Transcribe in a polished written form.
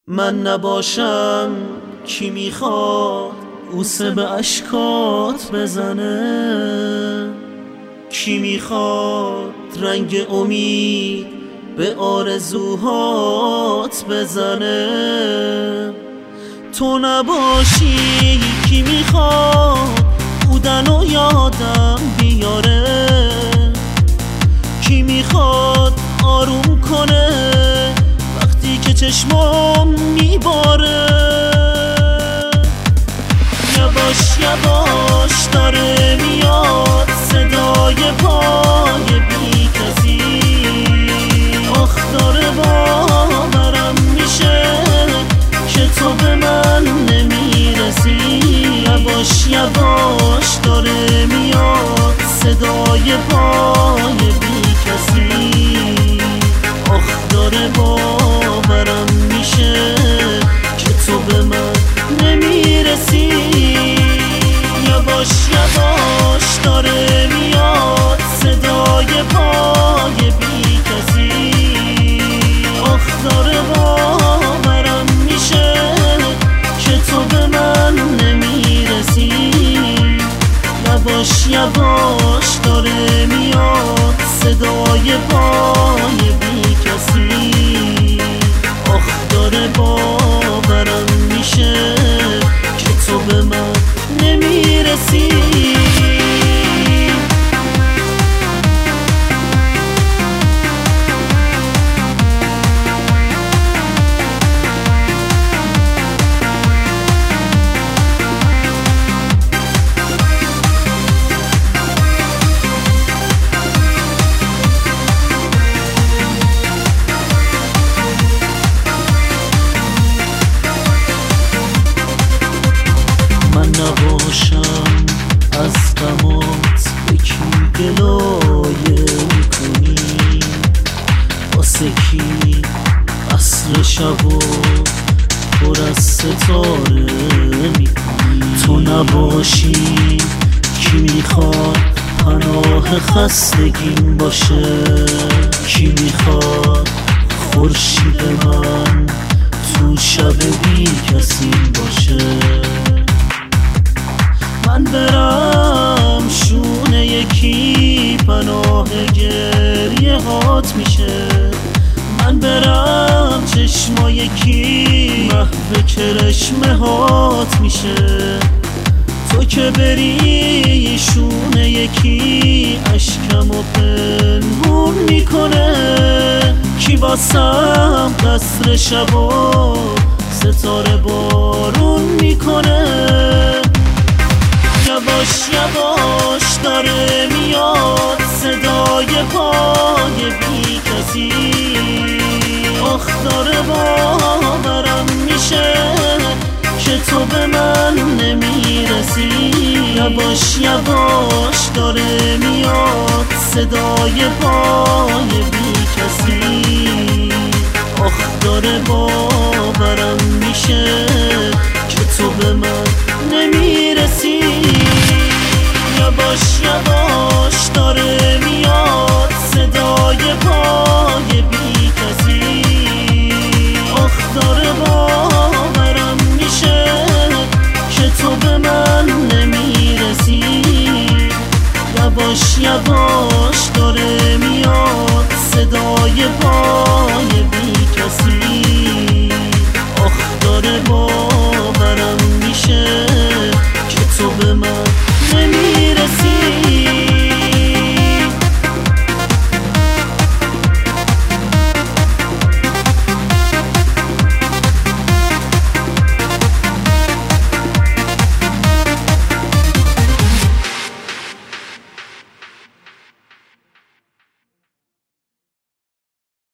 من نباشم کی میخواد بوسه به اشکات بزنه؟ کی میخواد رنگ امید به آرزوهات بزنه؟ تو نباشی کی میخواد بودن و یادم بیاره؟ کی میخواد آروم کنه وقتی که چشمام میباره؟ یواش یواش داره میاد صدای پای بی کسی، آخ داره باورم میشه که تو به من نمیرسی. یواش یواش داره میاد صدای پای بی کسی، آخ داره باورم میشه که تو به من نمیرسی. یواش یواش داره میاد صدای پای بی کسی، آخ داره باورم میشه که تو به من نمیرسی. یواش یواش داره میاد صدای پای بی کسی، آخ داره باورم میشه که تو به من نمیرسی. من نباشم از غمات به کی گلایه میکنی؟ واسه کی عصر شب و پر از ستاره میکنی؟ تو نباشی کی میخواد پناه خستگیم باشه؟ کی میخواد خورشید من تو شب بی کسی باشه؟ من برم شونه یکی پناه گریه هات میشه، من برم چشما یکی محو کرشمه هات میشه. تو که بری شونه یکی اشکم و پنهون میکنه. کی واسم قصر شب و ستاره بارون میکنه؟ یواش یواش داره میاد صدای پای بی کسی، آخ داره باورم میشه که تو به من نمیرسی. یواش یواش داره میاد صدای پای بی کسی، آخ داره باورم میشه